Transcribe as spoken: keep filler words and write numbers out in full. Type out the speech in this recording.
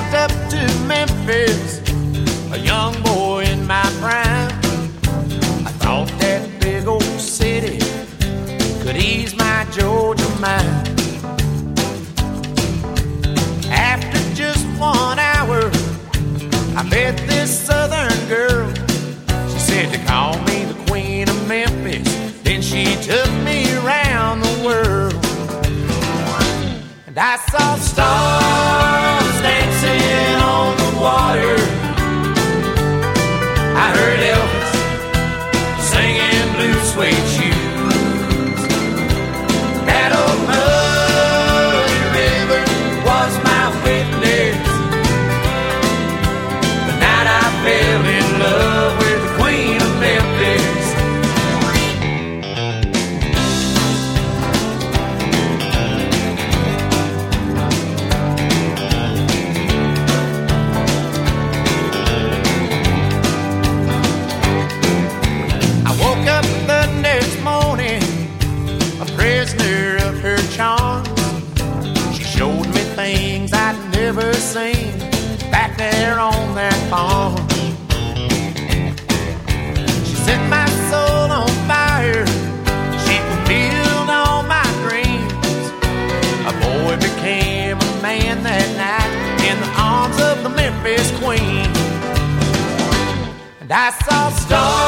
walked up to Memphis, a young boy in my prime. I thought that big old city could ease my Georgia mind. After just one hour, I met this southern girl. She said to call me the Queen of Memphis. Then she took me around the world. And I saw stars dancing on the water. I heard Elvis singing Blue Suede Shoes. That old muddy river was my witness. The night I fell in love with the Queen of Memphis. I woke up the next morning, a prisoner of her charms. She showed me things I'd never seen back there on that farm. She set my soul on fire. She fulfilled all my dreams. A boy became a man that night in the arms of the Memphis Queen. And I saw stars